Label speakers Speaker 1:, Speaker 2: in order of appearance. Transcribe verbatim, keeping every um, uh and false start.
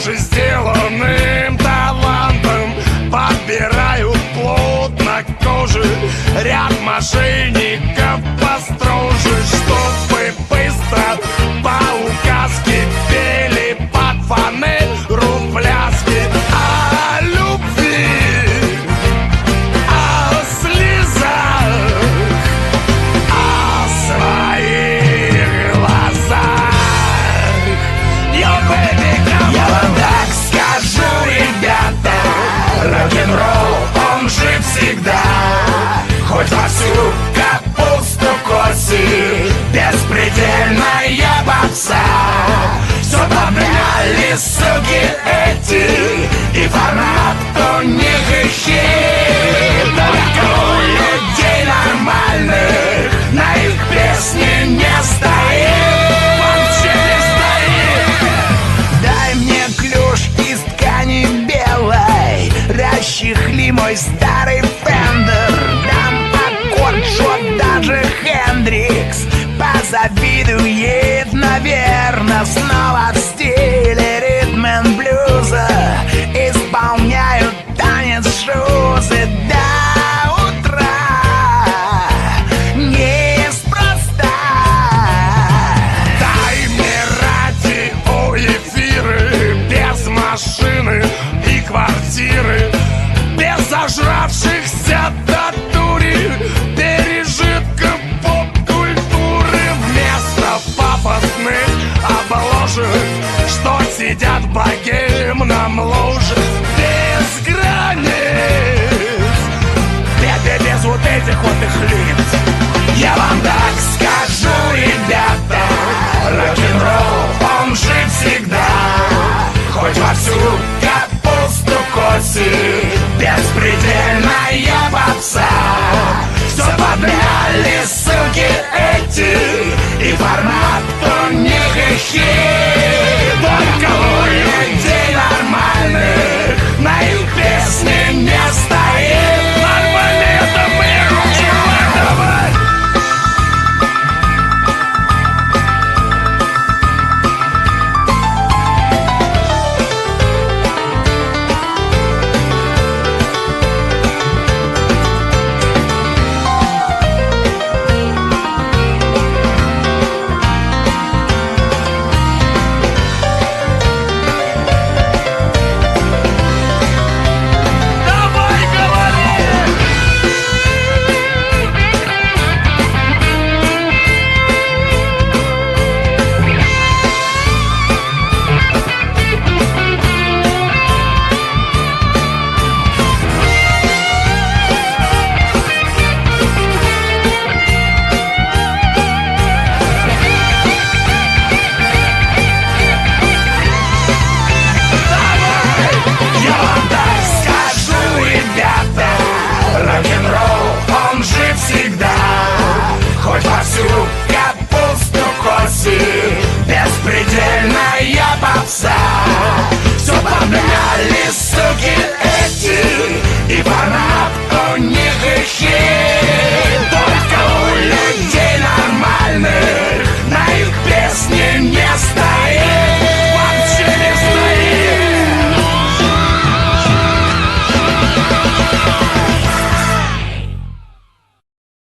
Speaker 1: даже сделанным талантом подбирают плотно кожи. Ряд мошенников построже, чтобы быстро по указке пели под фанеру пляски о любви, о слезах, о своих глазах. Yo, baby, come on. Я вам так скажу, ребята, рок-н-ролл, он же всегда. Хоть вовсю капусту коси, беспредельная попса. Все подняли, суки эти, и формат у них ищи. Только у людей нормальных на их песни не стоит. Вообще не стоит. Дай мне клюш из ткани белой, расчехли мой старый фендер. Дам аккорд, что даже Хендрикс позавидует, наверно. Снова в стиле ритм энд блюза исполняют танец шузы до утра. Неспроста. Дай мне радио, эфиры без машины и квартиры, без зажравшихся до дури пережитков поп-культуры. Вместо пафосных обложек, что сидят в богемном ложе, без границ, без, без вот этих вот их лиц. Я вам так скажу,